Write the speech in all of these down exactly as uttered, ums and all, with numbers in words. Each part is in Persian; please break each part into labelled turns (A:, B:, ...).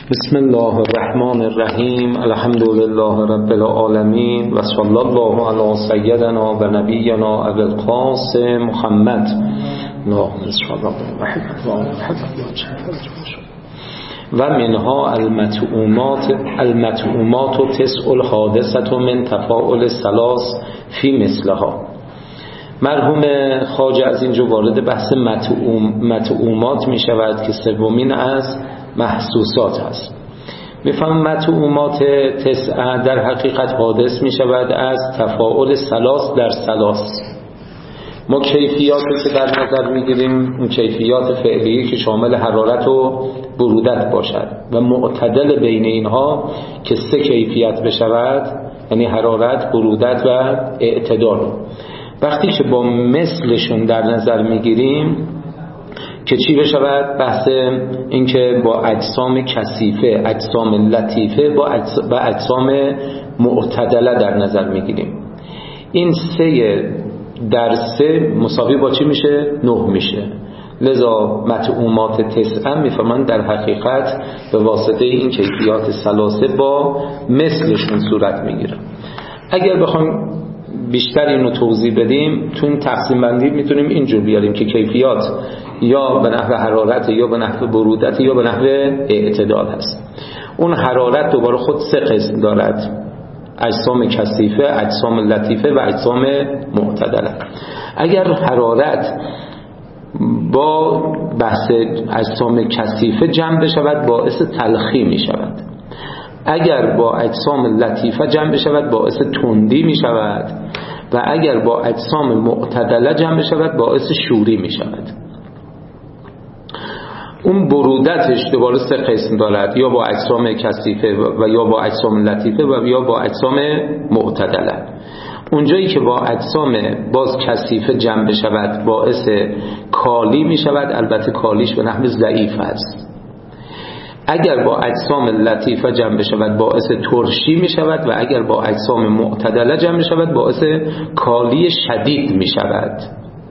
A: بسم الله الرحمن الرحیم. الحمد لله رب العالمین و صلی الله علی سیدنا و نبینا ابی القاسم محمد. اللهم صل و منها المتعومات المتعومات و تسع الحادثه من تفاعل ثلاث فی مثلها. مرحوم خواجه از اینجا وارد بحث متعوم متعومات می شود که سومین از محسوسات است. میفهم متعومات تسعه در حقیقت حادث می شود از تفاعل ثلاث در ثلاث. ما کیفیاتی که در نظر می گیریم اون کیفیات فعلی که شامل حرارت و برودت باشد و معتدل بین اینها که سه کیفیت بشود، یعنی حرارت، برودت و اعتدال. وقتی که با مثلشون در نظر می گیریم که چی بشود؟ بحث این که با اجسام کثیفه، اجسام لطیفه با و اجسام معتدله در نظر میگیریم. این سه در سه مساوی با چی میشه؟ نه میشه. لذا متعومات تسعه میفهمن در حقیقت به واسطه این کیفیات ثلاثه با مثلشون صورت میگیره. اگر بخوام بیشتر اینو توضیح بدیم تو این تقسیم بندی میتونیم اینجور بیاریم که کیفیات یا به نحو حرارت یا به نحو برودت یا به نحو اعتدال هست. اون حرارت دوباره خود سه قسم دارد: اجسام کثیفه، اجسام لطیفه و اجسام معتدله. اگر حرارت با بحث اجسام کثیفه جمع بشود باعث تلخی می شود، اگر با اجسام لطیفه جمع بشود باعث تندی می شود و اگر با اجسام معتدله جمع بشود باعث شوری می شود. اون برودتش دوباره سه قسم دارد: یا با اجسام کثیفه و یا با اجسام لطیفه و یا با اجسام معتدله. اونجایی که با اجسام باز کثیفه جمع بشود باعث کالی می شود، البته کالیش به نحو ضعیف است. اگر با اجسام لطیفه جمع بشود باعث ترشی می شود و اگر با اجسام معتدله جمع بشود باعث کالی شدید می شود.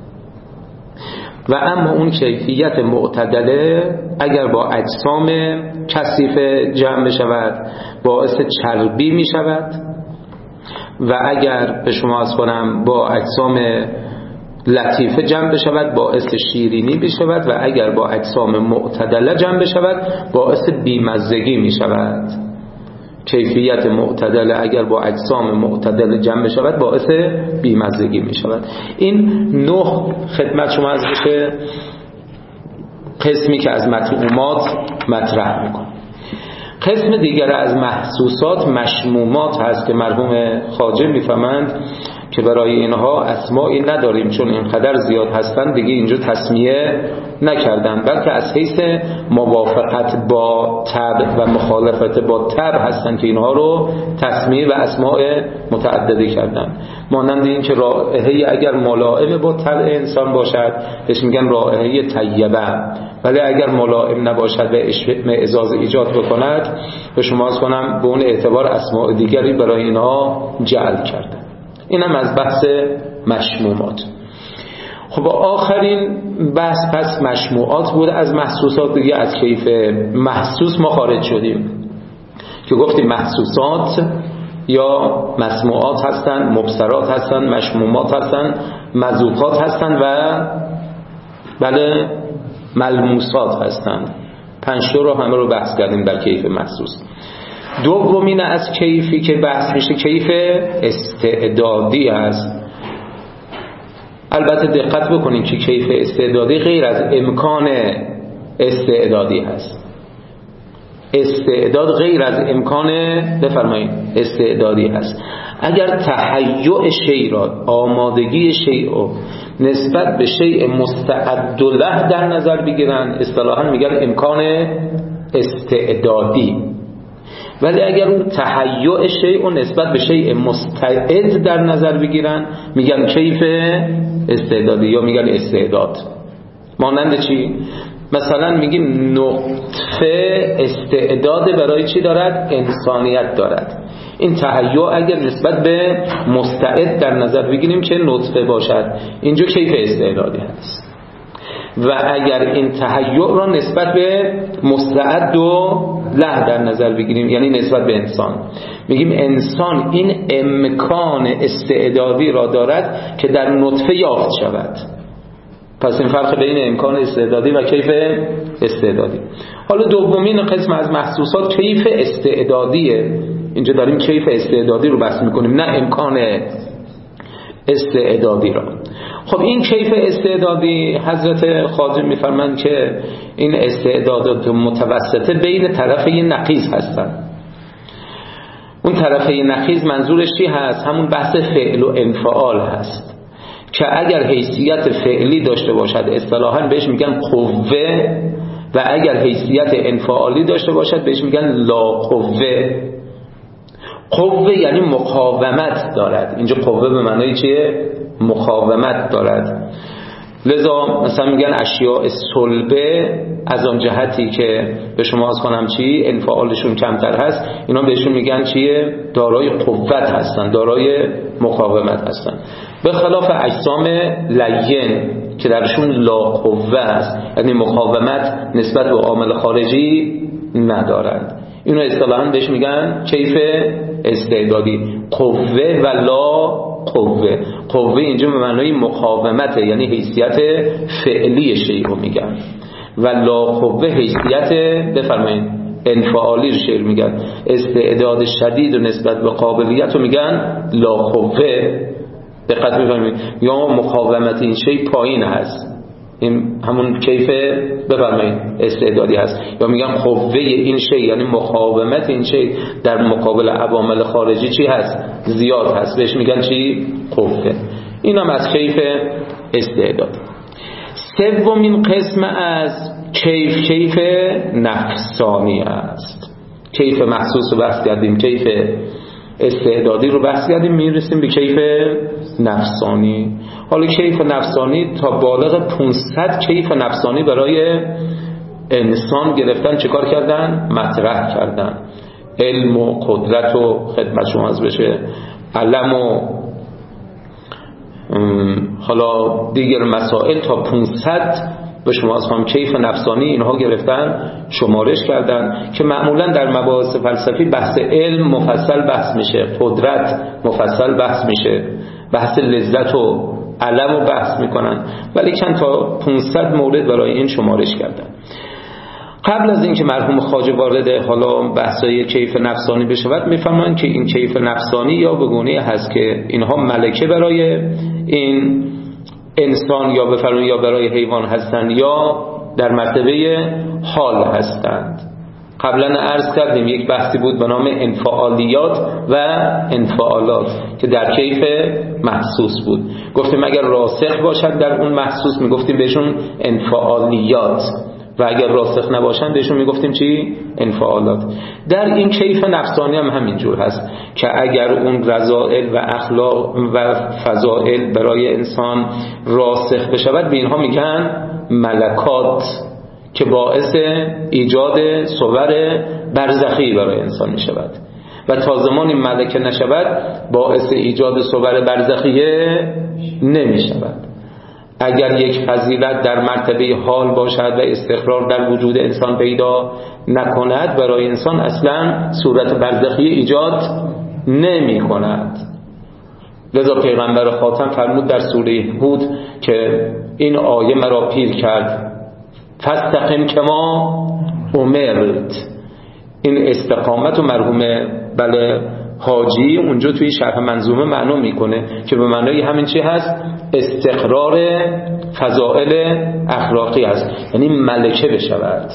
A: و اما اون کیفیت معتدله اگر با اجسام کثیفه جمع بشود باعث چربی می شود و اگر به شما از کنم با اجسام لطیفه جمع بشود باعث شیرینی بشود و اگر با اجسام معتدله جمع بشود باعث بیمزگی می شود. کیفیت معتدله اگر با اجسام معتدله جمع بشود باعث بیمزگی می شود. این نه خدمت شما از بشه قسمی که از متعومات مطرح میکن. قسم دیگر از محسوسات مشمومات هست که مرحوم خواجه میفهمند که برای اینها اسمایی نداریم چون اینقدر زیاد هستند دیگه اینجا تسمیه نکردن، بلکه از حیث موافقت با طبع و مخالفت با طبع هستن که اینها رو تسمیه و اسماء متعددی کردن. مانند این که رائحه اگر ملائم با طبع انسان باشد بهش میگن رائحه طیبه، ولی اگر ملائم نباشد و اشمئزاز ایجاد بکند به شما از کنم به اون اعتبار اسماء دیگری برای اینها جعل کردن. اینم از بحث مشمومات. خب آخرین بحث پس مشموعات بود. از محسوسات دیگه از کیف محسوس ما خارج شدیم که گفتیم محسوسات یا مسموعات هستن، مبصرات هستن، مشمومات هستن، مذوقات هستن و بله ملموسات هستن. پنج تا رو همه رو بحث کردیم در کیف محسوس. دومین از کیفی که بحث میشه کیف استعدادی است. البته دقت بکنید که کیف استعدادی غیر از امکان استعدادی هست. استعداد غیر از امکان بفرمایید استعدادی هست. اگر تهیع شیء را، آمادگی شیء را نسبت به شیء مستعد له در نظر بگیرن اصطلاحاً میگن امکان استعدادی، ولی اگر اون تهیع شیء و نسبت به شیء مستعد در نظر بگیرن میگن کیف استعدادی یا میگن استعداد. مانند چی؟ مثلا میگیم نطفه استعداد برای چی دارد؟ انسانیت دارد. این تهیع اگر نسبت به مستعد در نظر بگیریم که نطفه باشد اینجا کیف استعدادی هست. و اگر این تهیع را نسبت به مستعد و له در نظر بگیریم، یعنی نسبت به انسان، میگیم انسان این امکان استعدادی را دارد که در نطفه یافت شود. پس این فرق بین امکان استعدادی و کیف استعدادی. حالا دومین قسم از محسوسات کیف استعدادیه. اینجا داریم کیف استعدادی رو بحث میکنیم، نه امکان استعدادی را. خب این کیف استعدادی حضرت خواجه میفرمند که این استعدادات متوسطه بین طرفی نقیض هستند. اون طرفی نقیض منظورش چی هست؟ همون بحث فعل و انفعال هست که اگر حیثیت فعلی داشته باشد اصطلاحاً بهش میگن قوه، و اگر حیثیت انفعالی داشته باشد بهش میگن لا قوه. قوه یعنی مقاومت دارد. اینجا قوه به معنای چیه؟ مقاومت دارد. لذا مثلا میگن اشیاء صلبه از آن جهتی که به شما از کنم چی انفعالشون کمتر هست، اینا بهشون میگن چیه؟ دارای قوت هستن، دارای مقاومت هستن، به خلاف اجسام لین که درشون لا قوه است، یعنی مقاومت نسبت به عامل خارجی ندارند. اینو اصطلاحاً بهش میگن کیف استعدادی، قوه و لا قوه. قوه اینجا به معنای مقاومت، یعنی حیثیت فعلی شیء رو میگن، و لا قوه حیثیت بفرمایید انفعالی شیء میگن. استعداد شدید و نسبت به قابلیت رو میگن لا قوه. دقت بفرمایید، یا مقاومت این شیء پایین هست، این همون کیف بفرمایید استعدادی هست. یا میگن قوه این شیء یعنی مقاومت این شیء در مقابل عوامل خارجی چی هست؟ زیاد هست، بهش میگن چی؟ قوه. این هم از کیف استعداد. سومین قسم از کیف کیف نفسانی است. کیف محسوس رو بحث کردیم، کیف استعدادی رو بحث کردیم، میرسیم به کیف نفسانی. حالا کیف نفسانی تا بالغ پانصد کیف نفسانی برای انسان گرفتن، چیکار کردن؟ مطرح کردن. علم و قدرت و خدمت شما از بشه، علم و حالا دیگر مسائل تا پانصد به شما از هم کیف نفسانی اینها گرفتن، شمارش کردن که معمولا در مباحث فلسفی بحث علم مفصل بحث میشه، قدرت مفصل بحث میشه، بحث لذت و علم رو بحث میکنن، ولی چند تا پانصد مورد برای این شمارش کردن. قبل از اینکه مرحوم خواجه وارد حالا بحثای کیف نفسانی بشود، میفهمن که این کیف نفسانی یا به گونه‌ای هست که اینها ملکه برای این انسان یا بفرمایید یا برای حیوان هستند یا در مرتبه حال هستند. قبلا عرض کردیم یک بحثی بود به نام انفعالیات و انفعالات که در کیف محسوس بود. گفتیم اگر راسخ باشد در اون محسوس میگفتیم بهشون انفعالیات، و اگر راسخ نباشن بهشون میگفتیم چی؟ انفعالات. در این کیف نفسانی هم همینجور هست که اگر اون رذائل و اخلاق و فضائل برای انسان راسخ بشود، به اینها میگن ملکات که باعث ایجاد صور برزخی برای انسان میشود، و تا زمانی ملکه نشود باعث ایجاد صور برزخیه نمیشود. اگر یک فضیلت در مرتبه حال باشد و استقرار در وجود انسان پیدا نکند، برای انسان اصلا صورت برزخی ایجاد نمی کند. لذا پیغمبر خاتم فرمود در سوره هود که این آیه مرا پیر کرد، فاستقم کما امرت. این استقامت و مرحوم بله حاجی اونجا توی شرح منظومه معنا میکنه که به معنای همین چی هست؟ استقرار فضائل اخلاقی هست، یعنی ملکه بشود،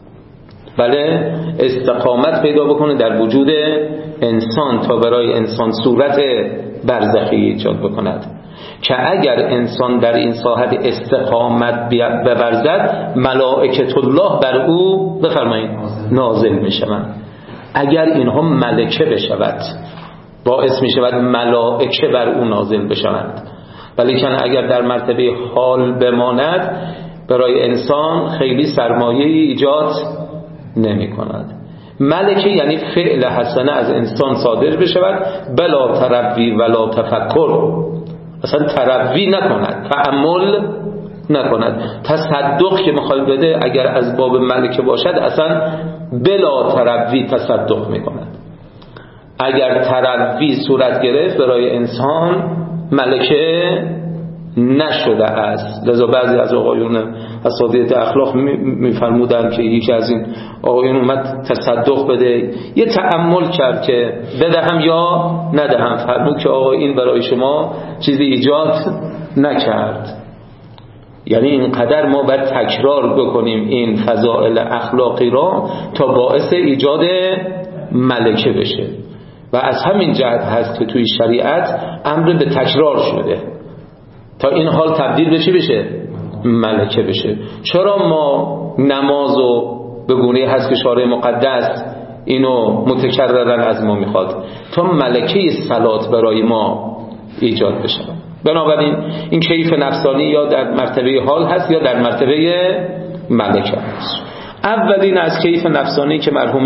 A: بله استقامت پیدا بکنه در وجود انسان تا برای انسان صورت برزخی ایجاد بکند، که اگر انسان در این ساحت استقامت بورزد ملائکه الله بر او بفرمایید نازل میشوند. اگر اینها ملکه بشود باعث میشود ملائکه بر او نازل بشوند، ولی چون اگر در مرتبه حال بماند برای انسان خیلی سرمایه ایجاد نمی کند. ملکه یعنی فعل حسنه از انسان صادر بشود بلا تروی ولا تفکر، اصلا تروی نکند، تأمل نکند. تصدق که میخواد بده اگر از باب ملکه باشد اصلا بلا تروی تصدق میکند. اگر تروی صورت گرفت برای انسان ملکه نشده است. لذا بعضی از آقایون اساتید اخلاق میفرمودن که یکی از این آقایون اومد تصدق بده، یه تأمل کرد که بدهم یا ندهم، فرمود که آقا این برای شما چیزی ایجاد نکرد. یعنی اینقدر ما باید تکرار بکنیم این فضائل اخلاقی را تا باعث ایجاد ملکه بشه و از همین جهت هست که توی شریعت امر به تکرار شده تا این حال تبدیل به چی بشه؟ ملکه بشه. چرا ما نمازو به گونه هست که شارع مقدس اینو متکررن از ما میخواد تا ملکه صلات برای ما ایجاد بشه. بنابراین این کیف نفسانی یا در مرتبه حال هست یا در مرتبه ملکه هست. اولین از کیف نفسانی که مرحوم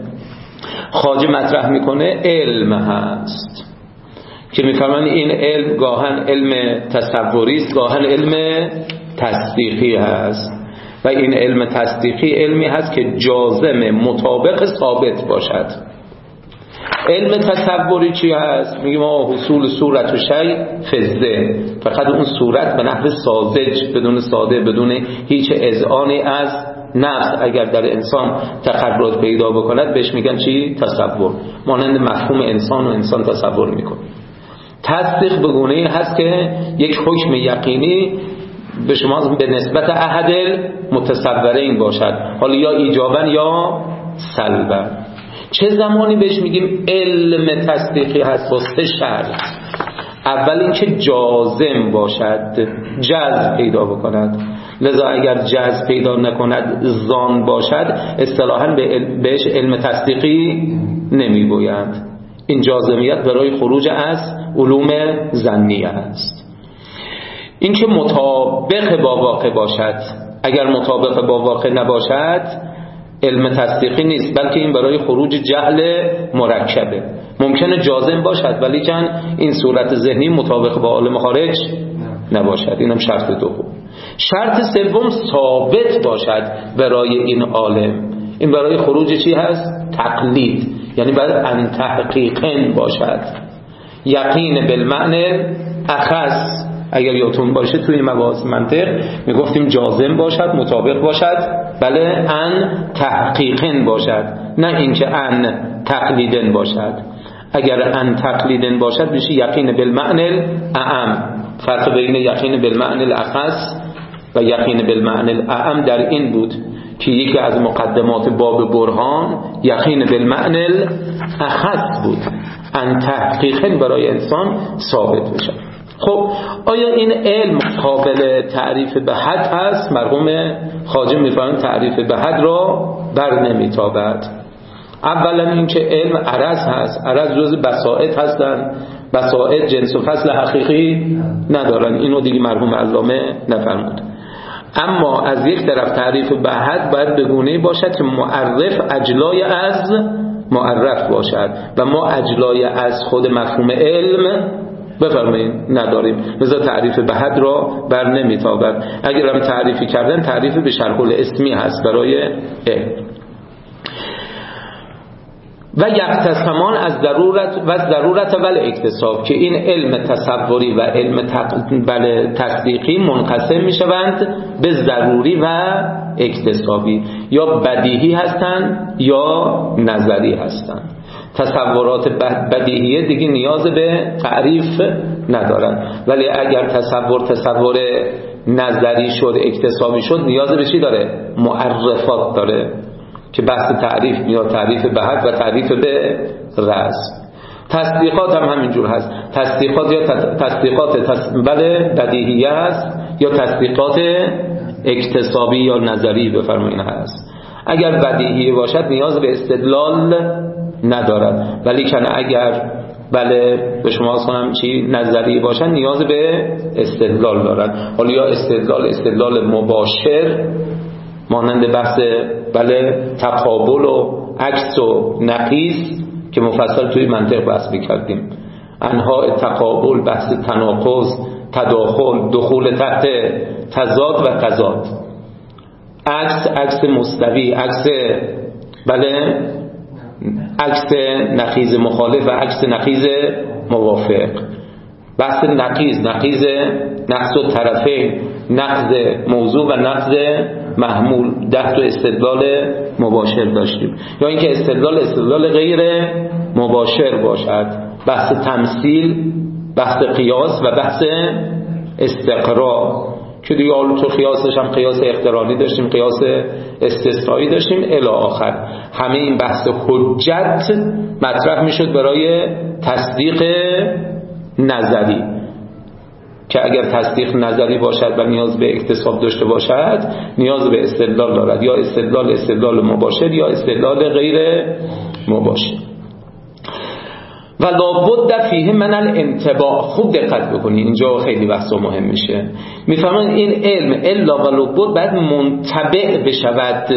A: خواجه مطرح میکنه علم هست که میفهمن این علم گاهن علم تصوری است، گاهن علم تصدیقی هست و این علم تصدیقی علمی هست که جازم مطابق ثابت باشد. علم تصوری چی هست؟ میگیم ما حصول صورت و شی فزده، فقط اون صورت به نحو ساذج بدون ساده بدون هیچ اذعانی از نفس اگر در انسان تقرر پیدا بکند بهش میگن چی؟ تصور. مانند مفهوم انسان و انسان تصور میکنه. تصدیق به گونه‌ای هست که یک حکم یقینی به شما به نسبت احد متصورین باشد، حالا یا ایجابا یا سلبا. چه زمانی بهش میگیم علم تصدیقی هست؟ با سه شرط. اول اینکه جازم باشد، جزم پیدا بکند. لذا اگر جزم پیدا نکند ظان باشد اصطلاحاً بهش علم تصدیقی نمیگویند. این جازمیت برای خروج از علوم ظنیه است. این که مطابق با واقع باشد، اگر مطابق با واقع نباشد علم تصدیقی نیست، بلکه این برای خروج جهل مرکبه. ممکنه جازم باشد ولی کن این صورت ذهنی مطابق با عالم خارج نباشد. اینم شرط دوم. شرط سوم ثابت باشد برای این عالم. این برای خروج چی هست؟ تقلید. یعنی باید ان تحقیقن باشد. یقین بالمعنی اخص. اگر یادتون باشه توی مباحث منطق میگفتیم جازم باشد، مطابق باشد، بله ان تحقیقن باشد، نه اینکه ان تقلیدن باشد. اگر ان تقلیدن باشد میشه یقین بالمعنی اعم. فرق بین یقین بالمعنی الاخص و یقین بالمعنی الاعم در این بود که یکی از مقدمات باب برهان یقین بالمعنی الاخص بود، ان تحقیقن برای انسان ثابت بشه. خب آیا این علم قابل تعریف به حد هست؟ مرحوم خواجه میفرمایند تعریف به حد را بر نمیتابد. اولا اینکه علم عرض هست، عرض جز بسائط هستن، بسائط جنس و فصل حقیقی ندارن، اینو دیگه مرحوم علامه نفرمود. اما از یک طرف تعریف به حد باید به گونه‌ای باشد که معرف اجلای از معرف باشد و ما اجلای از خود مفهوم علم بفرمایید نداریم، لذا تعریف به حد را بر نمیتابد. اگر هم تعریفی کردن تعریف به شرح الاسمی هست برای علم. و یقتسمان از ضرورت و ضرورت ول اکتساب، که این علم تصوری و علم تصدیقی منقسم میشوند به ضروری و اکتسابی، یا بدیهی هستند یا نظری هستند. تصورات بدیهیه دیگه نیاز به تعریف ندارن، ولی اگر تصور تصور نظری شد اکتسابی شد نیاز به چی داره؟ معرفات داره که بحث تعریف میاد، تعریف به حد و تعریف به رسم. تصدیقات هم همینجور هست. تصدیقات یا تصدیقات بله بدیهیه هست یا تصدیقات اکتسابی یا نظری بفرمایید هست. اگر بدیهی باشد نیاز به استدلال ندارد، ولی کنه اگر بله به شما کنم چی نظری باشد نیاز به استدلال دارد. حالا یا استدلال استدلال مباشر مانند بحث بله تقابل و عکس و نقیض که مفصل توی منطق بحث می‌کردیم، انواع تقابل، بحث تناقض، تداخل، دخول تحت تضاد و تضاد، عکس عکس مستوی، عکس بله عکس نقیض مخالف و عکس نقیض موافق. بحث نقیض، نقیض نقض و طرفین، نقض موضوع و نقض محمول، ده تا استدلال مباشر داشتیم. یا اینکه استدلال استدلال غیر مباشر باشد، بحث تمثیل، بحث قیاس و بحث استقرا که دیگه حالا تو قیاسش هم قیاس اقترانی داشتیم، قیاس استثنایی داشتیم الی آخر. همه این بحث حجت مطرح میشد برای تصدیق نظری که اگر تصدیق نظری باشد و نیاز به اکتساب داشته باشد نیاز به استدلال دارد، یا استدلال استدلال مباشر یا استدلال غیر مباشر. و لابد فیه من الانتباع. خوب دقت بکنید اینجا خیلی بحث مهم میشه. میفهمن این علم الا و لابد باید منتبع بشود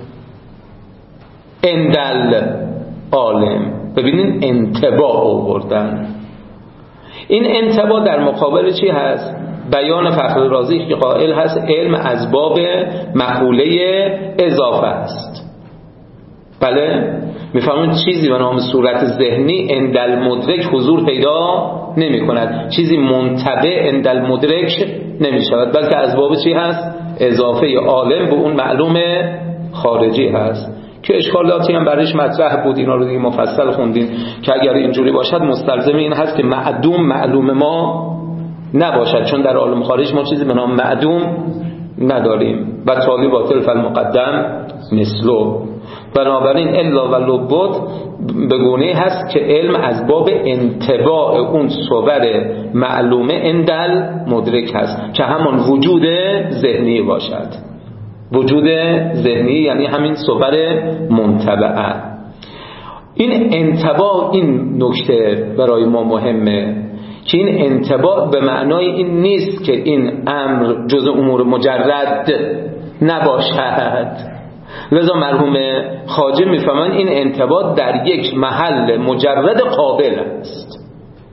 A: اندل عالم. ببینین انتباع آوردن. این انتباع در مقابل چی هست؟ بیان فخر رازی که قائل هست علم از باب مقوله اضافه است. بله؟ میفهمون چیزی به نام صورت ذهنی اندل مدرک حضور پیدا نمی کند، چیزی منتبع اندل مدرک نمی شود، بلکه از باب چی هست؟ اضافه عالم به اون معلوم خارجی هست که اشکالاتی هم برایش مطرح بود. اینا رو دیگه مفصل خوندین که اگر اینجوری باشد مستلزم این هست که معدوم معلوم ما نباشد، چون در عالم خارج ما چیزی به نام معدوم نداریم و تالی باطل فالمقدم مثلو. بنابراین الا و لابد به گونه هست که علم از باب انتباع اون صور معلومه اندل مدرک هست که همان وجود ذهنی باشد. وجود ذهنی یعنی همین صور منتبعه. این انتباع، این نکته برای ما مهمه که این انتباع به معنای این نیست که این امر جز امور مجرد نباشد. لذا مرحوم خواجه میفهمن این انتباع در یک محل مجرد قابل است.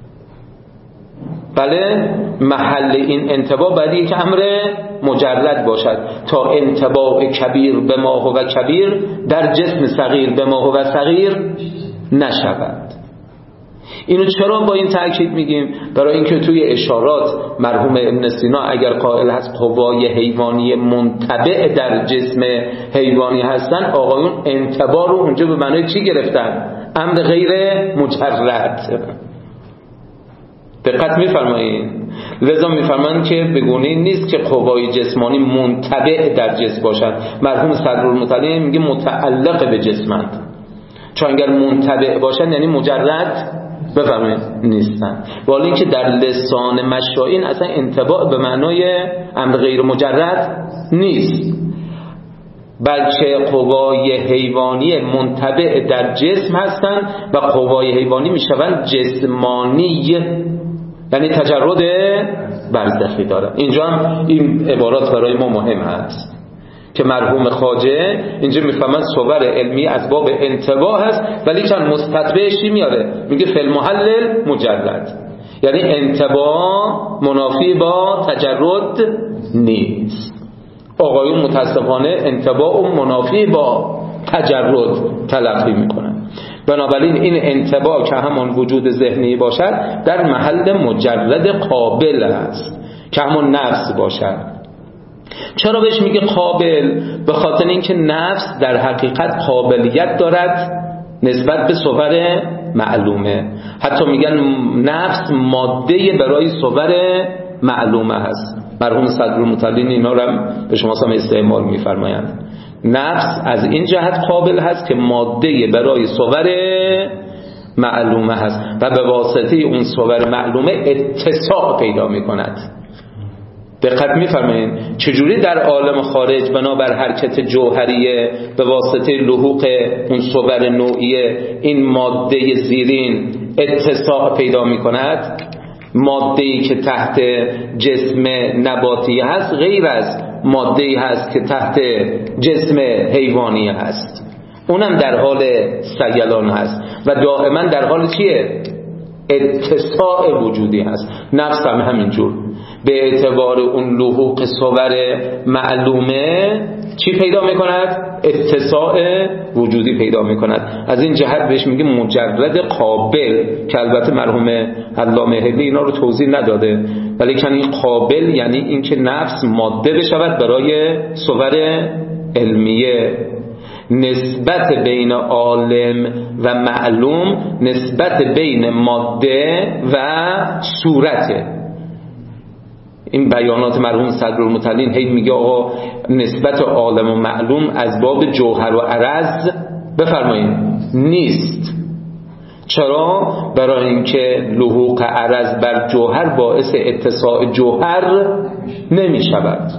A: بله، محل این انتباع باید یک امر مجرد باشد تا انتباع کبیر به ما هو کبیر در جسم صغیر به ما هو صغیر نشود. اینو چرا با این تأکید میگیم؟ برای اینکه توی اشارات مرحوم ابن سینا اگر قائل هست قوای حیوانی منتبع در جسم حیوانی هستن، آقایون انتباع رو اونجا به معنای چی گرفتن؟ امر غیر مجرد. دقت میفرمایید؟ لذا میفرمایند که بگونه نیست که قوای جسمانی منتبع در جسم باشد. مرحوم صدرالمطلع میگه متعلق به جسمند، چون اگر منتبع باشد یعنی مجرد بفرمایید نیستن. ولی که در لسان مشایین اصلا انتباع به معنای امر غیر مجرد نیست، بلکه قوای حیوانی منتبع در جسم هستند و قوای حیوانی میشوند جسمانی، یعنی تجرد برزخی داره. اینجا هم این عبارات برای ما مهم هست که مرحوم خواجه اینجا میفهمن صور علمی از باب انتباع هست، ولی چند مستتبعشی میاره، میگه فی المحلل مجرد، یعنی انتباع منافی با تجرد نیست. آقایون متاسفانه انتباع و منافی با تجرد تلقی میکنن. بنابراین این انتباع که همان وجود ذهنی باشد در محل مجرد قابل است که همون نفس باشد. چرا بهش میگه قابل؟ به خاطر اینکه نفس در حقیقت قابلیت دارد نسبت به صور معلومه. حتی میگن نفس ماده برای صور معلومه هست. مرحوم صدرالمطلعین اینا رو هم به شما هم استعمال میفرمایند. نفس از این جهت قابل هست که ماده برای صور معلومه هست و به واسطه اون صور معلومه اتساع پیدا میکند. دقت میفرمایید چجوری در عالم خارج بنابر حرکت جوهریه به واسطه لحوق اون صور نوعیه این ماده زیرین اتساع پیدا میکند؟ ماده‌ای که تحت جسم نباتی هست غیر از ماده‌ای هست که تحت جسم حیوانی هست، اونم در حال سیلان هست و دائما در حال چیه؟ اتساع وجودی هست. نفس هم همینجور. به اعتبار اون لحوق صور معلومه چی پیدا میکند؟ اتساع وجودی پیدا میکند. از این جهت بهش میگه مجرد قابل، که البته مرحوم علامه حلی اینا رو توضیح نداده، ولی که این قابل یعنی این که نفس ماده بشود برای صور علمیه. نسبت بین عالم و معلوم نسبت بین ماده و صورته. این بیانات مرحوم صدرالمتعلین هی میگه آقا نسبت عالم و معلوم از باب جوهر و عرض بفرمایید نیست. چرا؟ برای اینکه لحوق عرض بر جوهر باعث اتساع جوهر نمی شود.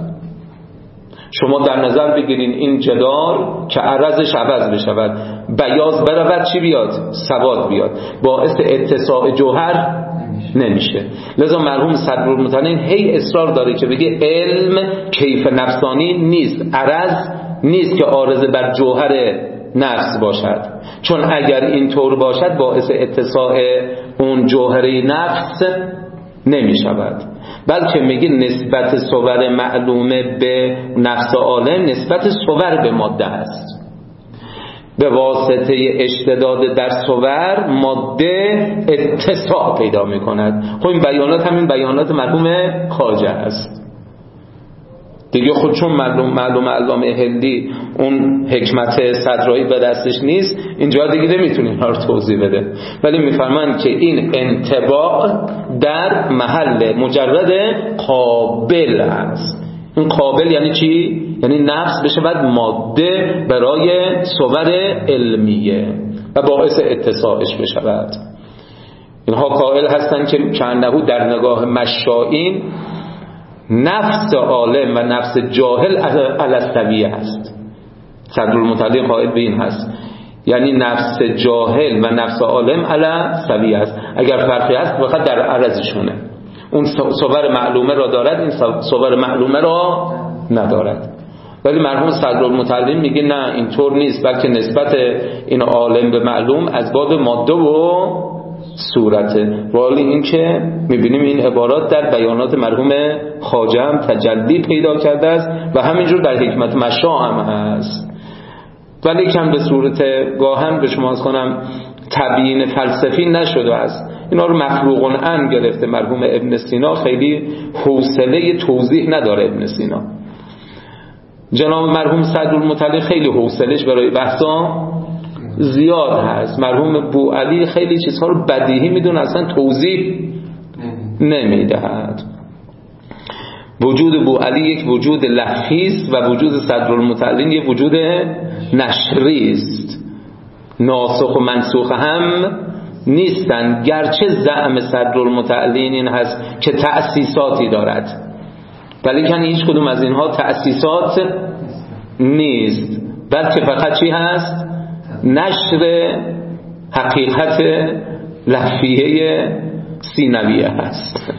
A: شما در نظر بگیرین این جدار که عرضش عوض بشود، بیاض برود چی بیاد؟ سواد بیاد، باعث اتساع جوهر نمیشه. لذا مرحوم صدرالمتعلین هی اصرار داره که بگه علم کیف نفسانی نیست، عرض نیست که عارض بر جوهر نفس باشد، چون اگر این طور باشد باعث اتساع اون جوهره نفس نمی شود، بلکه میگه نسبت صور معلومه به نفس عالم نسبت صور به ماده است. به واسطه اشتداد در صور ماده اتساع پیدا می کند. خب این بیانات همین بیانات مرحوم خواجه است دیگه. خود چون معلوم معلوم علامه حلی اون حکمت صدرایی به دستش نیست، اینجا دیگه نمیتونه اینا رو توضیح بده، ولی میفرمایند که این انطباع در محل مجرد قابل است. این قابل یعنی چی؟ یعنی نفس بشه بعد ماده برای صور علمیه و باعث اتساعش بشود. اینها قائل هستند که چندهو در نگاه مشائین نفس عالم و نفس جاهل علستویه است. صدرالمتعلین قائل به این هست، یعنی نفس جاهل و نفس عالم علستویه است. اگر فرقی هست فقط در عرضشونه، اون صور معلومه را دارد، این صور معلومه را ندارد. ولی مرحوم صدرالمتعلین میگه نه اینطور نیست، بلکه نسبت این عالم به معلوم از باب ماده و صورته. ولی این که میبینیم این عبارات در بیانات مرحوم خواجه هم تجلی پیدا کرده است و همینجور در حکمت مشاع هم هست، ولی کم به صورت گاهن به شما از کنم تبیین فلسفی نشده است. اینا رو مفروغ عن گرفته مرحوم ابن سینا، خیلی حوصله توضیح نداره ابن سینا. جناب مرحوم صدرالمتعلین خیلی حوصله‌اش برای بحثا زیاد هست. مرحوم بوعلی خیلی چیزها رو بدیهی میدونه، اصلا توضیح نمیدهد. وجود بوعلی یک وجود لفظی است و وجود صدرالمتعلین یک وجود نشری است. ناسخ و منسوخ هم نیستن، گرچه زعم صدرالمتعلین این هست که تأسیساتی دارد، ولی که هیچ کدوم از اینها تأسیسات نیست، بلکه فقط چی هست؟ نشر حقیقت لفظیه سینویه هست.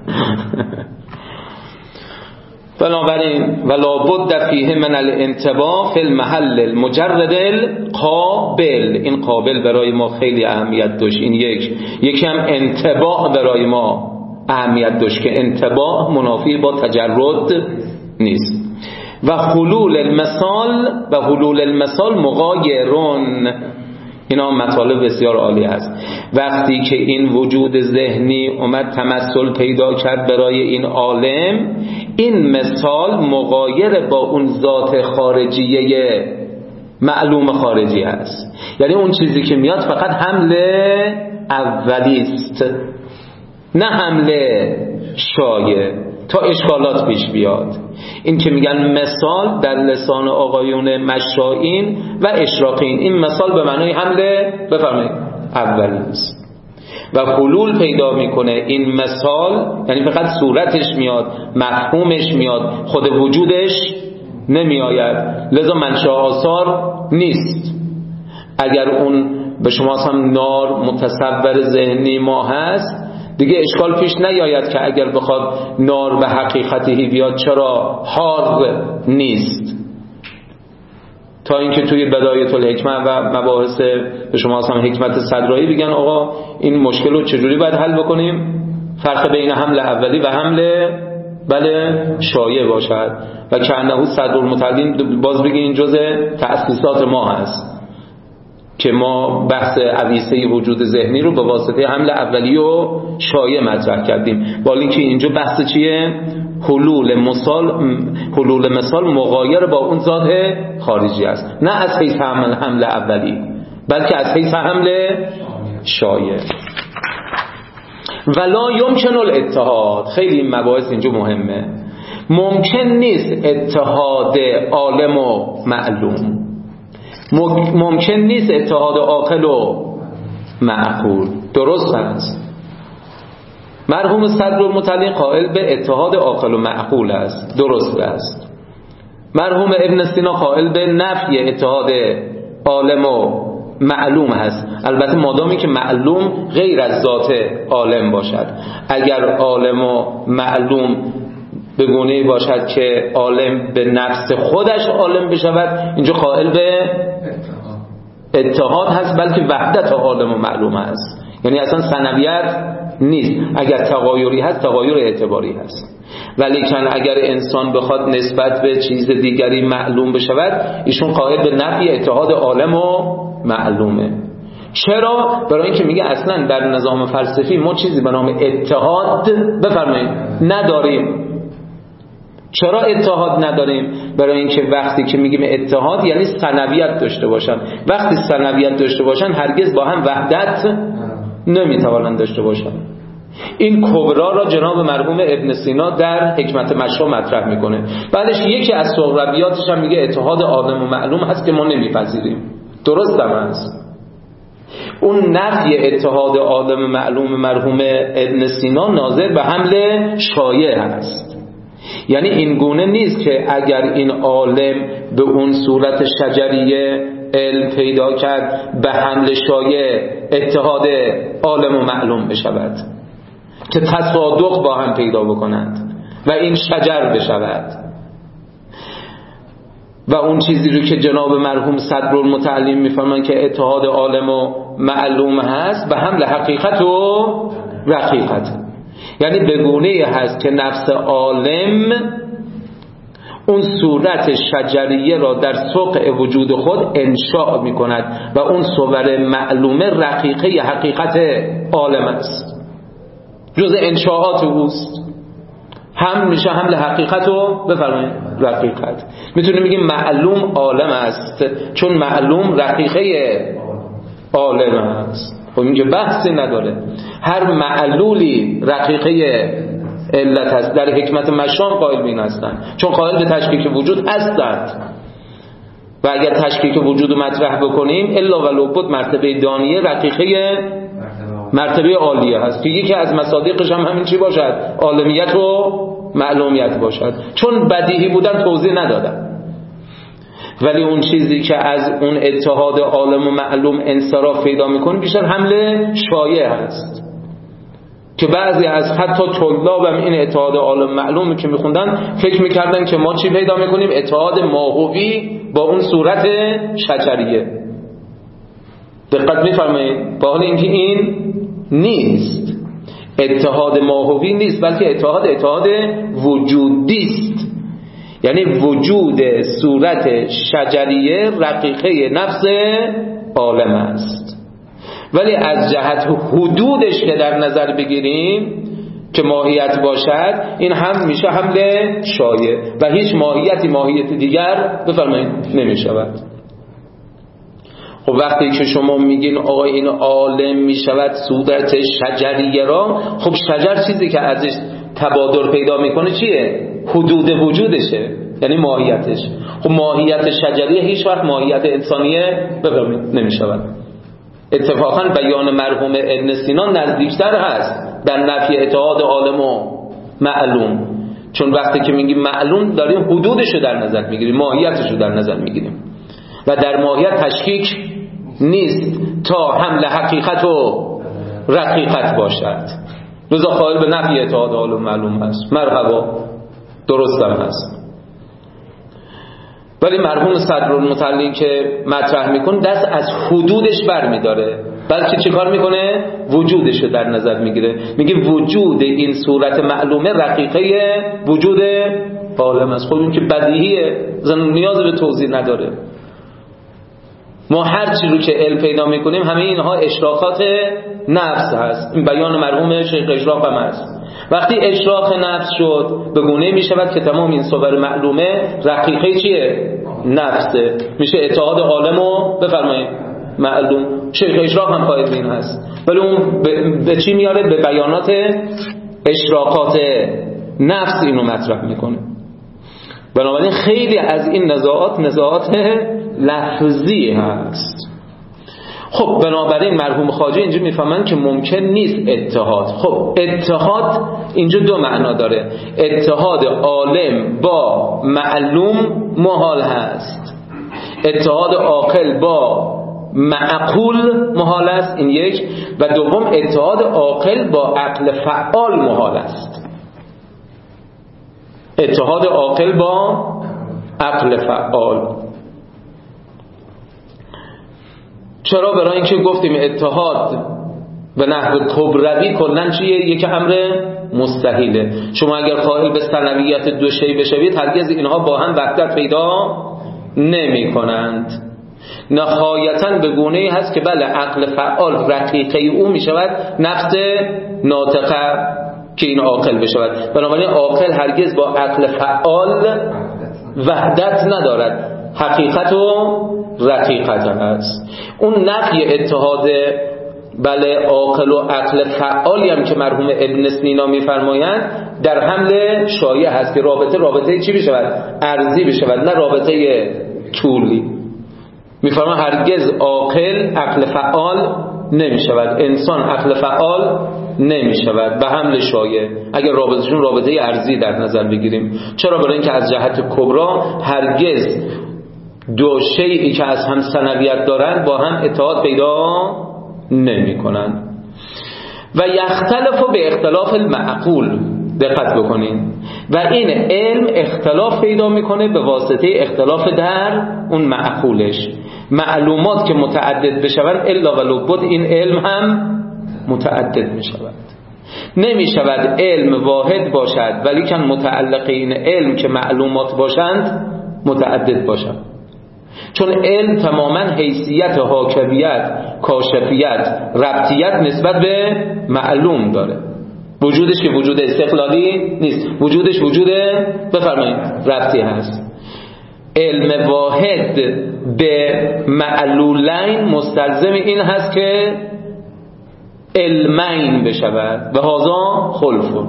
A: بنابراین ولا بد فیه من الانطباع فی المحل المجرد القابل. این قابل برای ما خیلی اهمیت داشت. این یک یکی هم انطباع برای ما اهمیت داشت که انطباع منافی با تجرد نیست. و حلول المثال و حلول المثال مغایرون. اینا مطالب بسیار عالی است. وقتی که این وجود ذهنی اومد تمثل پیدا کرد برای این عالم، این مثال مغایر با اون ذات خارجیه معلوم خارجی است. یعنی اون چیزی که میاد فقط حمله اولی است، نه حمله شایع تا اشکالات پیش بیاد. این که میگن مثال در لسان آقایون مشائین و اشراقین، این مثال به معنای حمله بفرمایید اولی است و حلول پیدا میکنه. این مثال یعنی فقط صورتش میاد، مفهومش میاد، خود وجودش نمیآید، لذا منشأ آثار نیست. اگر اون به شما هم نار متصور ذهنی ما هست، دیگه اشکال پیش نیاید که اگر بخواد نار به حقیقتی بیاد چرا حار نیست. تا اینکه توی بدایت الحکمه و مباحث به شما هم حکمت صدرایی بگن آقا این مشکل رو چجوری باید حل بکنیم، فرق بین حمل اولی و حمل بله شایع باشد. و کانه صدرالمتعلین باز بگی این جزء تأسیسات ما هست که ما بحث عویسه وجود ذهنی رو به واسطه حمل اولی و شایع مطرح کردیم، ولی که اینجا بحث چیه؟ حلول مثال حلول مثال مغایر با اون ذات خارجی است، نه از حیث حمل حمل اولی بلکه از حیث حمل شایع. ولا یمکن الاتحاد، خیلی این مباحث اینجا مهمه، ممکن نیست اتحاد عالم و معلوم، ممکن نیست اتحاد عاقل و معقول. درست است. مرحوم صدرالمتعلین قائل به اتحاد عاقل و معقول است، درست است. مرحوم ابن سینا قائل به نفی اتحاد عالم و معلوم هست، البته مادامی که معلوم غیر از ذات عالم باشد. اگر عالم و معلوم به گونه‌ای باشد که عالم به نفس خودش عالم بشود، اینجا قائل به اتحاد هست، بلکه وحدت عالم و معلوم هست، یعنی اصلا ثنویت نیست. اگر تغایری هست تغایر اعتباری هست. ولیکن اگر انسان بخواد نسبت به چیز دیگری معلوم بشود، ایشون قائل به نفی اتحاد عالم و معلومه. چرا؟ برای اینکه میگه اصلا در نظام فلسفی ما چیزی به نام اتحاد بفرمایید نداریم. چرا اتحاد نداریم؟ برای اینکه وقتی که میگیم اتحاد یعنی ثنویت داشته باشن، وقتی ثنویت داشته باشن هرگز با هم وحدت نمیتوانند داشته باشن. این کبرا را جناب مرحوم ابن سینا در حکمت مشروع مطرح میکنه. بعدش یکی از صغرویاتش هم میگه اتحاد عالم و معلوم هست که ما نمیپذیریم. درست هم هست. اون نفی اتحاد عالم و معلوم مرحوم ابن سینا ناظر به حمل شایع هست، یعنی این گونه نیست که اگر این عالم به اون صورت شجریه علم پیدا کرد به حمل شایع اتحاد عالم و معلوم بشود که تصادق با هم پیدا بکنند و این شجر بشود. و اون چیزی رو که جناب مرحوم صدرالمتعلین میفرمان که اتحاد عالم و معلوم هست به حمل حقیقت و رقیقت، یعنی به گونه‌ای هست که نفس عالم اون صورت شجریه را در سوق وجود خود انشاء می کند و اون صور معلومه رقیقه حقیقت عالم است، جز انشاءات اوست. هم میشه حمل حقیقت و بفرمایید رقیقت. میتونیم بگیم معلوم عالم است چون معلوم رقیقه عالم است. خب اینجا بحثی نداره، هر معلولی رقیقه علت هست. در حکمت مشام قائل بین هستند چون قائل به تشکیک وجود هستند و اگر تشکیک وجود رو مطرح بکنیم الا ولو بود مرتبه دانیه رقیقه مرتبه عالیه هست که یکی از مصادیقش هم همین چی باشد؟ عالمیت و معلومیت باشد. چون بدیهی بودن توضیح ندادن، ولی اون چیزی که از اون اتحاد عالم و معلوم انصراف پیدا میکنه بیشتر حمل شایع هست که بعضی از حتی طلاب هم این اتحاد عالم معلومی که میخوندن فکر میکردن که ما چی پیدا میکنیم؟ اتحاد ماهوی با اون صورت شجریه. دقت میفرمایید؟ با حال اینکه این نیست، اتحاد ماهوی نیست بلکه اتحاد اتحاد وجودی است، یعنی وجود صورت شجریه رقیقه نفس عالم است. ولی از جهت حدودش که در نظر بگیریم که ماهیت باشد، این هم میشه حمل شایع و هیچ ماهیتی ماهیت دیگر بفرمایید نمیشود. خب وقتی که شما میگین آقا این عالم میشود صورت شجریه را، خب شجر چیزی که ازش تبادر پیدا میکنه چیه؟ حدود وجودشه، یعنی ماهیتش. خب ماهیت شجریه هیچ وقت ماهیت انسانیه بفرمایید نمیشود. اتفاقا بیان مرحوم ابن سینا نزدیکتر هست در نفی اتحاد عالم و معلوم، چون وقتی که میگیم معلوم داریم حدودش رو در نظر میگیریم، ماهیتش رو در نظر میگیریم و در ماهیت تشکیک نیست تا حمل حقیقت و رقیقت باشد. لذا قائل به نفی اتحاد عالم و معلوم هست. مرحبا، درست هم هست. ولی مرحوم صدرالمتعلین که مطرح میکن دست از حدودش بر میداره بلکه چه کار میکنه؟ وجودش رو در نظر میگیره. میگه وجود این صورت معلومه رقیقه وجود عالم است. خب این که بدیهیه، زن نیاز به توضیح نداره. ما هر چی رو که علم پیدا میکنیم همه اینها اشراقات نفس هست. این بیان مرحوم شیخ اشراق هم هست. وقتی اشراق نفس شد به گونه میشود که تمام این صور معلومه رقیقه چیه؟ نفسه. میشه اتحاد عالمو بفرمایید معلوم. شیخ اشراق هم قائل به این هست، ولی اون به, به چی میاره؟ به بیانات اشراقات نفس اینو مطرح میکنه. بنابراین خیلی از این نزاعات نزاعات لفظی هست. خب بنابراین مرحوم خواجه اینجا میفهمن که ممکن نیست اتحاد. خب اتحاد اینجا دو معنا داره. اتحاد عالم با معلوم محال هست، اتحاد عاقل با معقول محال است، این یک. و دوم اتحاد عاقل با عقل فعال محال است. اتحاد عاقل با عقل فعال. چرا؟ برای اینکه گفتیم اتحاد به نحو کبروی کلن چیه؟ یک امر مستحیله. شما اگر قائل به ثنویت دو شی بشوید هرگز اینها با هم وحدت پیدا نمی کنند. نهایتاً به گونه‌ای هست که بله عقل فعال رقیقه او می شود نفس ناطقه که این عاقل بشود. بنابراین عاقل هرگز با عقل فعال وحدت ندارد، حقیقت و رقیقت هست. اون نفی اتحاد بله عاقل و عقل فعالی هم که مرحوم ابن سینا میفرمایند در حمل شایع هست که رابطه رابطه چی بشود؟ ارضی بشود، نه رابطه طولی. میفرمان هرگز عاقل عقل فعال نمی شود، انسان عقل فعال نمی شود به حمل شایع اگر رابطهشون رابطه ارضی در نظر بگیریم. چرا؟ برای اینکه از جهت کبرا هرگز دو شیئی که از هم ثنویت دارند با هم اتحاد پیدا نمی کنند. و یختلف به اختلاف المعقول، دقت بکنین. و این علم اختلاف پیدا میکنه به واسطه اختلاف در اون معقولش. معلومات که متعدد بشوند الا ولو این علم هم متعدد میشود. نمیشود علم واحد باشد ولی کن متعلق این علم که معلومات باشند متعدد باشند. چون علم تماما حیثیت حاکمیت، کاشفیت، ربطیت نسبت به معلوم داره. وجودش که وجود استقلالی نیست، وجودش وجود بفرمایید ربطی هست. علم واحد به معلولین مستلزم این هست که علمین بشود و هذا خلف.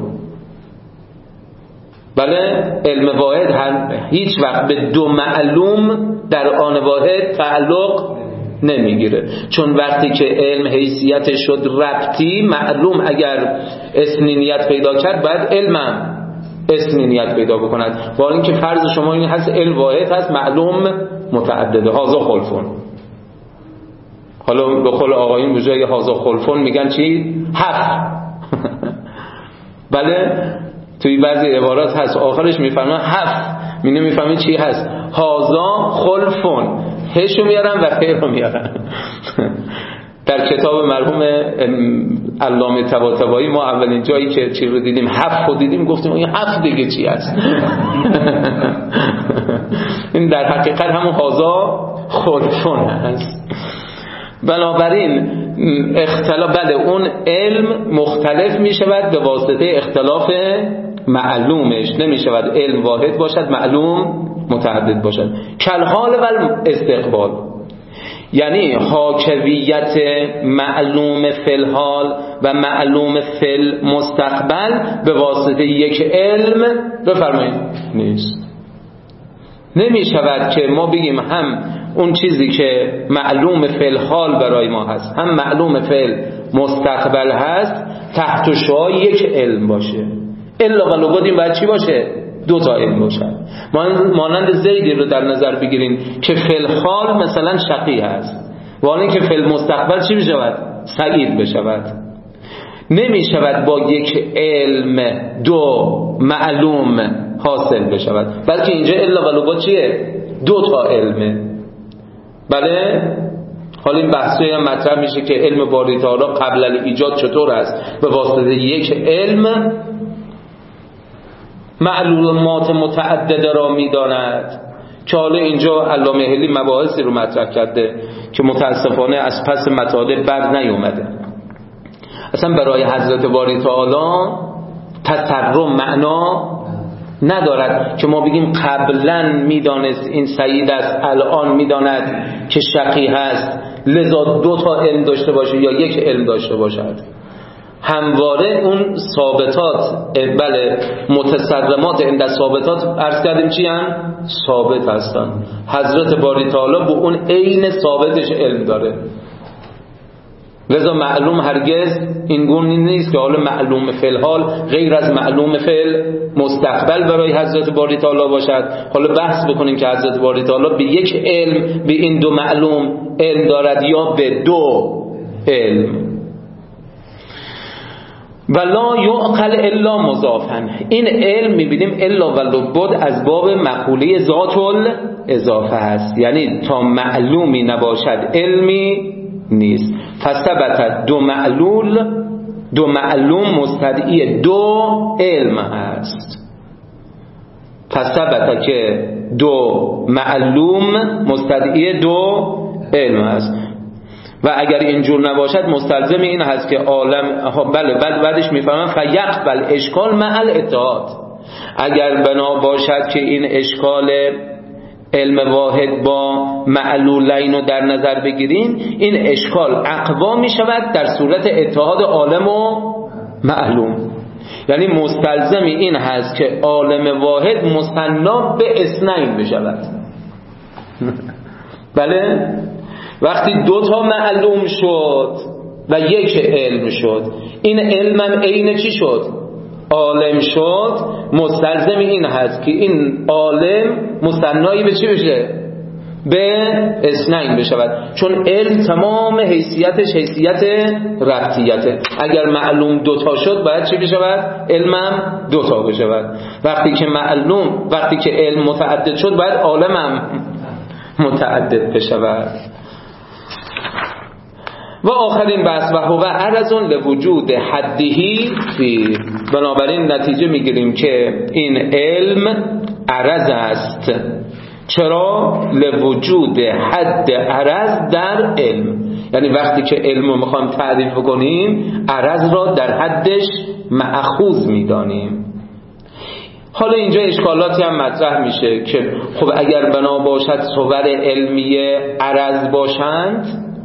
A: بله علم واحد هم هیچ وقت به دو معلوم در آن واحد تعلق نمیگیره. چون وقتی که علم حیثیت شد ربطی، معلوم اگر اسمینیت پیدا کرد باید علمم اسمینیت پیدا بکند. با اینکه فرض شما این هست علم واحد هست معلوم متعدده. هازا خلفون. حالا به قول آقایون به جای هازا خلفون میگن چی؟ هفت. بله توی بعضی عبارات هست آخرش میفهمن هفت، می نمیفهمین چی هست. هازا خلفون، هشو میارن و خیر رو میارن. در کتاب مرحوم علامه طباطبایی ما اولین جایی که چی رو دیدیم هفت رو دیدیم گفتیم این هفت دیگه چی هست. این در حقیقت همون هازا خلفون هست. بنابراین اختلاف بله اون علم مختلف می شود به واسطه اختلاف معلومش. نمی شود علم واحد باشد معلوم متعدد باشد. کالحال و استقبال، یعنی حاکویت معلوم فی الحال و معلوم فی المستقبل به واسطه یک علم بفرمایید نیست. نمی شود که ما بگیم هم اون چیزی که معلوم فی الحال برای ما هست هم معلوم فی المستقبل هست تحت شعاع یک علم باشه. الا ولو بودیم باید چی باشه؟ دو تا علم باشد. مانند زیدی رو در نظر بگیریم که فی الحال مثلا شقی هست و آن که فی المستقبل چی بشود؟ سعید بشود. نمی شود با یک علم دو معلوم حاصل بشود، بلکه اینجا الا ولو با چیه؟ دو تا علمه. بله حالا این بحثی هم مطرح میشه که علم باری تعالی قبل الایجاد چطور است، به واسطه یک علم معلومات متعدده را میداند که حالا اینجا علامه حلی مباحثی رو مطرح کرده که متاسفانه از پس مطالب بر نیومده. اصلا برای حضرت باری تعالی تصرم معنا ندارد که ما بگیم قبلا میدانست این سعید است، الان میداند که شقی هست، لذا دو تا علم داشته باشه یا یک علم داشته باشد. همواره اون ثابتات، بله متصرمات عند ثابتات عرض کردیم چی هم؟ ثابت هستن. حضرت باری تعالی به اون عین ثابتش علم داره، لذا معلوم هرگز این گونه نیست که حالا معلوم فی الحال غیر از معلوم فی مستقبل برای حضرت باری تعالی باشد. حالا بحث بکنیم که حضرت باری تعالی به یک علم به این دو معلوم علم دارد یا به دو علم. ولا یعقل الا مضافا، این علم میبینیم الا و لبد از باب مقوله ذات الاضافه هست، یعنی تا معلومی نباشد علمی نیست. فثبت دو معلول، دو معلوم مستدعی دو علم هست. فثبت که دو معلوم مستدعی دو علم هست و اگر اینجور نباشد مستلزم این هست که عالم بله بعد بعدش میفهمن فیقبل اشکال مع الاتحاد، اگر بنا باشد که این اشکال علم واحد با معلولین رو در نظر بگیریم، این اشکال اقوا می شود در صورت اتحاد عالم و معلوم. یعنی مستلزم این هست که عالم واحد مثنا به اثنین بشود. بله وقتی دو تا معلوم شد و یک علم شد، این علمم عین چی شد؟ عالم شد. مستلزم این هست که این عالم مثنایی به چی بشه؟ به اثنین بشود، چون علم تمام حیثیتش حیثیت ربطیته. اگر معلوم دوتا شد باید چی بشود؟ علمم دوتا بشود. وقتی که معلوم وقتی که علم متعدد شد باید عالمم متعدد بشود. و آخرین بحث و هو عرض لوجود حدهی فی، بنابراین نتیجه میگیریم که این علم عرض است. چرا؟ لوجود حد عرض در علم، یعنی وقتی که علم رو میخوایم تعریف کنیم عرض را در حدش مأخوذ میدانیم. حالا اینجا اشکالاتی هم مطرح میشه که خب اگر بنا باشد صور علمیه عرض باشند،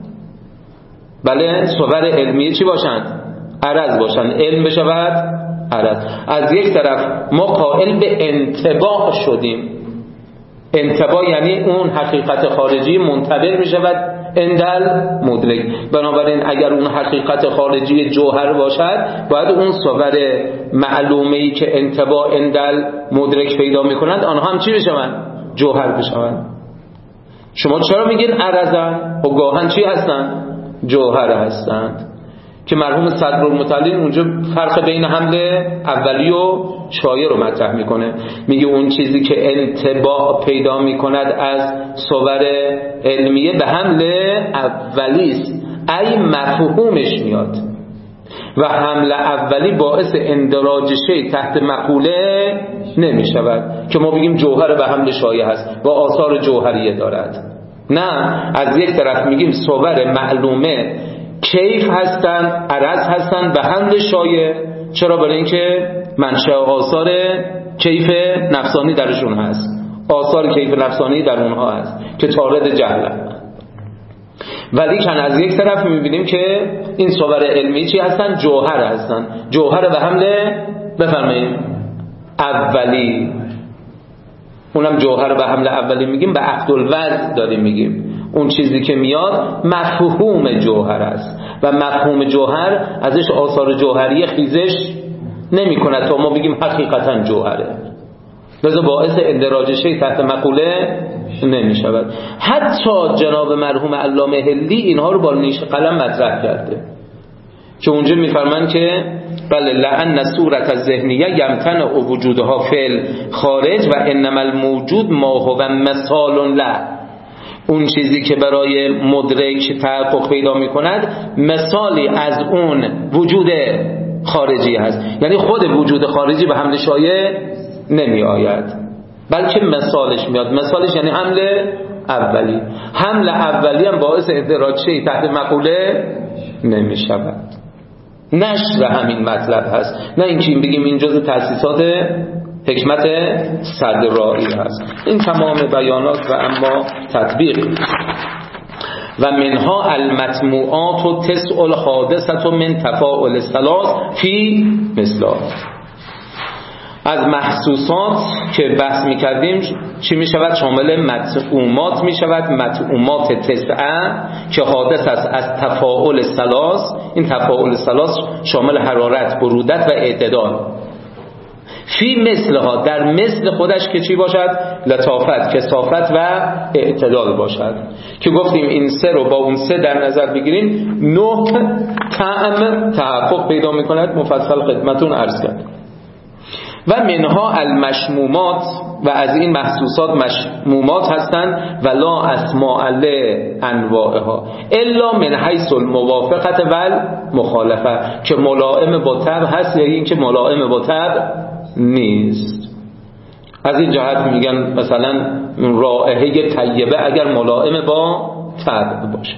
A: بله صور علمیه چی باشند؟ عرض باشند، علم بشود عرض. از یک طرف ما قائل به انطباع شدیم، انطباع یعنی اون حقیقت خارجی منطبق بشود اندل مدرک. بنابراین اگر اون حقیقت خارجی جوهر باشد باید اون صور معلومه‌ای که انطباع اندل مدرک پیدا میکنند آنها هم چی بشوند؟ جوهر بشوند. شما چرا میگین عرضن؟ و گاهن چی هستند؟ جوهر هستند. که مرحوم صدرالمتعلین اونجا فرق بین حمل اولی و شایع رو مطرح میکنه، میگه اون چیزی که انطباع پیدا میکند از صور علمیه به حمل اولی است، ای مفهومش میاد و حمل اولی باعث اندراج شی تحت مقوله نمیشود که ما بگیم جوهر به حمل شایع هست و آثار جوهریه دارد. نه، از یک طرف میگیم صور معلومه کیف هستند، عرض هستند به حمل شایع. چرا؟ برای اینکه منشأ آثار کیف نفسانی درشون هست، آثار کیف نفسانی در اونها هست که طارد جهل. ولی کن از یک طرف میبینیم که این صور علمی چی هستن؟ جوهر هستن. جوهر به حمل بفرمایید اولی، اونم جوهر به حمل اولی میگیم به عقد الوضع داریم میگیم. اون چیزی که میاد مفهوم جوهر است و مفهوم جوهر ازش آثار جوهری خیزش نمی کند تا ما بگیم حقیقتا جوهره، لذا باعث اندراج شی تحت مقوله نمی شود. حتی جناب مرحوم علامه حلی اینها رو با نیش قلم مطرح کرده که اونجا میفرمان که بله لعن صورت الذهنیه یمتنع وجودها فی الخارج و انما الموجود ما هو مثال له. اون چیزی که برای مدرک تحقق پیدا می کند مثالی از اون وجود خارجی هست. یعنی خود وجود خارجی به حمل شایع نمی آید، بلکه مثالش میاد. مثالش یعنی حمل اولی. حمل اولی هم باعث ادراج شیء تحت مقوله نمی شود. نشر همین مطلب هست، نه اینکه بگیم این جزء تأسیسات حکمت صدرائی هست. این تمام بیانات و اما تطبیق. و منها المطموعات و تسع الحادثة من تفاعل ثلاث فی مثلا. از محسوسات که بحث میکردیم چی میشود؟ شامل مطعومات میشود. مطعومات تسعه که حادث است از تفاعل ثلاث. این تفاعل ثلاث شامل حرارت، برودت و اعتدال. فی مثلها، در مثل خودش که چی باشد؟ لطافت، کثافت و اعتدال باشد. که گفتیم این سه رو با اون سه در نظر بگیریم نه طعم تحقق پیدا میکند. مفصل خدمتون عرض کرد. و منها المشمومات، و از این محسوسات مشمومات هستند ولا اسماء انواعها الا من حیث الموافقت و المخالفه، که ملائم با طبع هست یا این که ملائم با طبع نیست. از این جهت میگن مثلا رائحه طیبه اگر ملائم با طبع باشه.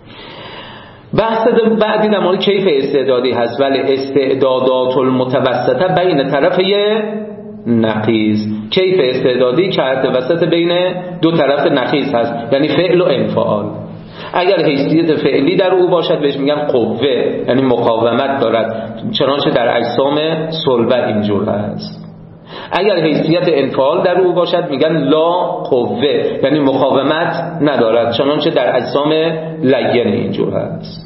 A: بحث بعدی در مورد کیف استعدادی هست. ولی استعدادات المتوسطه بین طرفی نقیض. کیف استعدادی که حد وسط بین دو طرف نقیض هست، یعنی فعل و انفعال. اگر حیثیت فعلی در او باشد بهش میگن قوه، یعنی مقاومت دارد، چنانچه در اجسام صلبه اینجور هست. اگر حیثیت انفعال در او باشد میگن لا قوه، یعنی مقاومت ندارد، چنانچه در اجسام لین اینجور هست.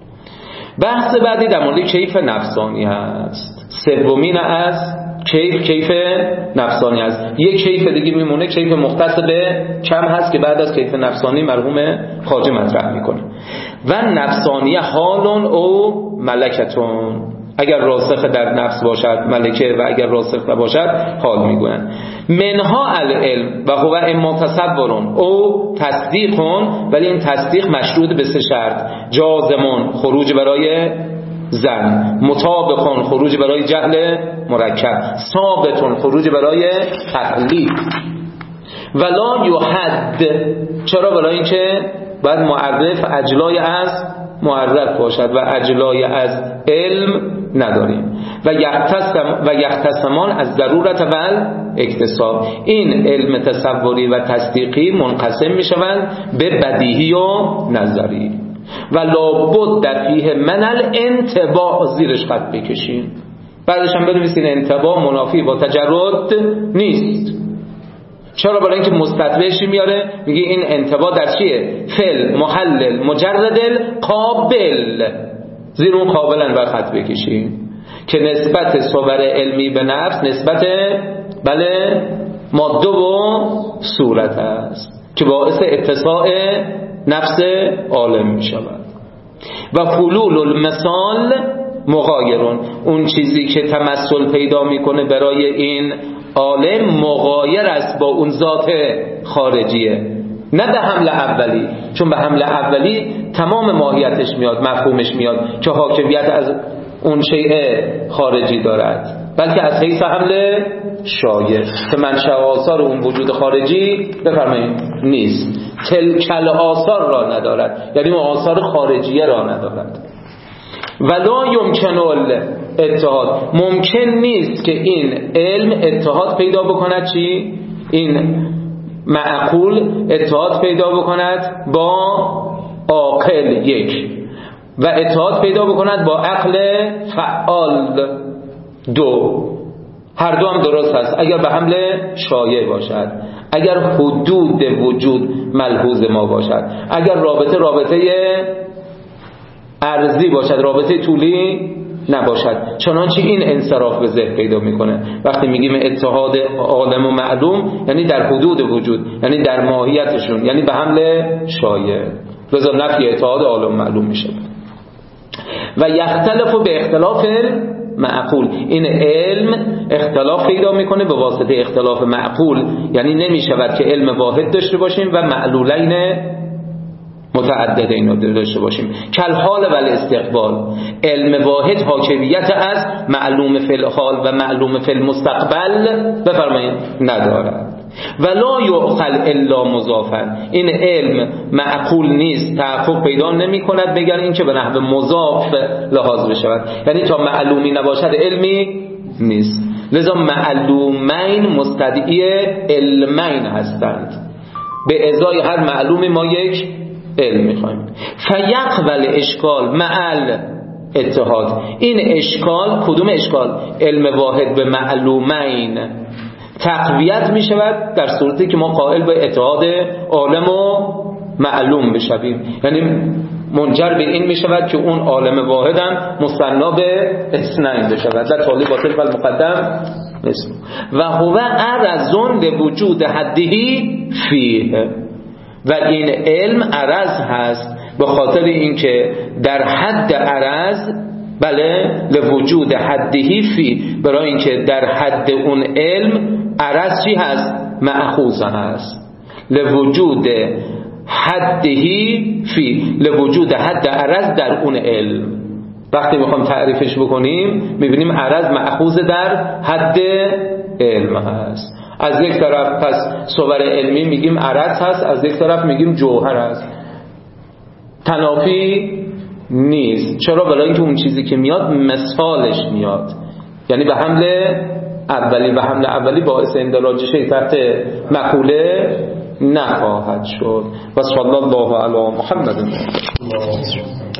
A: بحث بعدی در مورد کیف نفسانی هست. سومین از کیف کیف نفسانی هست. یک کیف دیگه میمونه، کیف مختص به کم هست که بعد از کیف نفسانی مرحوم خواجه مطرح میکنه. و نفسانی حالون او ملکتون، اگر راسخ در نفس باشد ملکه و اگر راسخ نباشد حال میگویند. منها العلم و هو اما تصورون او تصدیقون، ولی این تصدیق مشروط به سه شرط: جازمون، خروج برای زن، مطابقون، خروج برای جهل مرکب، ثابتون، خروج برای تقلید. ولا یحد، چرا؟ برای اینکه باید معرف اجلای از معرف باشد و اجلای از علم نداریم. و یختصم و یختصمان از ضرورت و اکتساب. این علم تصوری و تصدیقی منقسم می شوند به بدیهی و نظری. و لابد فیه من الانطباع، زیرش خط بکشین، بعدش هم بنویسین انطباع منافی با تجرد نیست. چرا؟ برای اینکه مستتبعشی میاره، میگه این انطباع در چیه؟ فعل محلل مجرد قابل، زیر اون قابلن و خط بکشین که نسبت صور علمی به نفس نسبت بله ماده و صورت است که باعث اتساع نفس عالم می شود. و حلول المثال مغایرون، اون چیزی که تمثل پیدا میکنه برای این عالم مغایر است با اون ذات خارجیه، نه به حمل اولی، چون به حمل اولی تمام ماهیتش میاد، مفهومش میاد که حاکمیت از اون شیء خارجی دارد، بلکه از حیث حمل شایع که منشأ آثار اون وجود خارجی بفرمایید نیست، تلکل آثار را ندارد، یعنی اون آثار خارجیه را ندارد. ولا یمکن اتحاد، ممکن نیست که این علم اتحاد پیدا بکند. چی؟ این معقول اتحاد پیدا بکند با عاقل یک، و اتحاد پیدا بکند با عقل فعال دو. هر دو هم درست هست اگر به حمل شایع باشد، اگر حدود وجود ملحوظ ما باشد، اگر رابطه رابطه عرضی باشد، رابطه طولی نباشد. چنانچه این انصراف به ذهن پیدا میکنه وقتی میگیم اتحاد عالم و معلوم، یعنی در حدود وجود، یعنی در ماهیتشون، یعنی به حمل شایع، لذا نفی اتحاد عالم و معلوم میشه. و یختلف به اختلاف معقول. این علم اختلاف پیدا میکنه به واسطه اختلاف معقول، یعنی نمیشود که علم واحد داشته باشیم و معلولین متعدد اینو داشته باشیم. کل حال و الاستقبال، علم واحد حاکمیت از معلوم فی الحال و معلوم فی المستقبل بفرمایید ندارد. ولا یعقل الا مضافا، این علم معقول نیست، تحقق پیدا نمی کند بگر این که به نحو مضاف لحاظ بشود، یعنی تا معلومی نباشد علمی نیست. لذا معلومین مستدعی علمین هستند، به ازای هر معلومی ما یک علم میخوایم. فیقبل اشکال معل اتحاد، این اشکال کدوم اشکال؟ علم واحد به معلومین تقویت می شود در صورتی که ما قائل به اتحاد عالم و معلوم بشویم، یعنی منجر به این می شود که اون عالم واحد هم مستثنا به اثنین بشود. در تالی باطل و مقدم اسم و هو عرضون به وجود حدهی فیه، و این علم عرض هست به خاطر اینکه در حد عرض، بله، لوجود حدهی فی، برای اینکه در حد اون علم عرض چی هست؟ مأخوذ هست. لوجود حدهی فی، لوجود حد عرض در اون علم. وقتی میخوام تعریفش بکنیم میبینیم عرض مأخوذ در حد علم هست. از یک طرف پس صور علمی میگیم عرض هست، از یک طرف میگیم جوهر هست. تنافی نیست. چرا؟ برای اینکه اون چیزی که میاد مثالش میاد، یعنی به حمل اولی به حمل اولی باعث اندراجش تحت مقوله نخواهد شد. و صلی الله علی محمد.